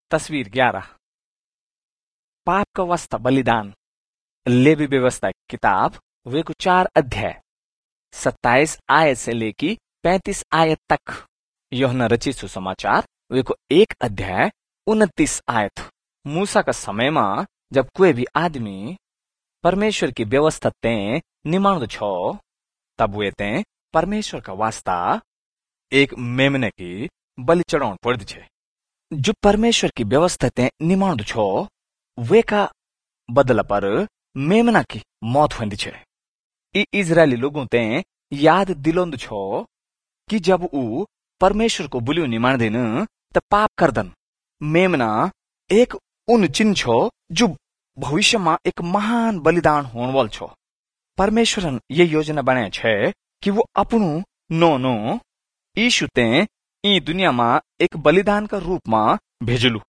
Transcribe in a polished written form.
तस्वीर 11 पाप का वास्ता बलिदान। लेवी व्यवस्था की किताब वे को 4 अध्याय 27 आयत से लेकर 35 आयत तक। यूहन्ना रचित सुसमाचार वे को 1 अध्याय 29 आयत। मूसा का समय में जब कोई भी आदमी परमेश्वर की व्यवस्था ते निमाण छो तब वे ते परमेश्वर का वास्ता एक मेमने की बलि चढ़ाउन पड़ती छे। जो परमेश्वर की व्यवस्था ते निमाण छो वे का बदला पर मेमना की मौत होती छे। ई इजरायली लोगों ते याद दिलोंद छो कि जब ऊ परमेश्वर को बुलियो निमाण दिन त पाप करदन। मेमना एक उन चिन्ह छो जो भविष्य में एक महान बलिदान होने वाल छो। परमेश्वरन ये योजना बनाया छे कि वो अपनू नो यीशु ते ई दुनिया में एक बलिदान का रूप में भेजलू।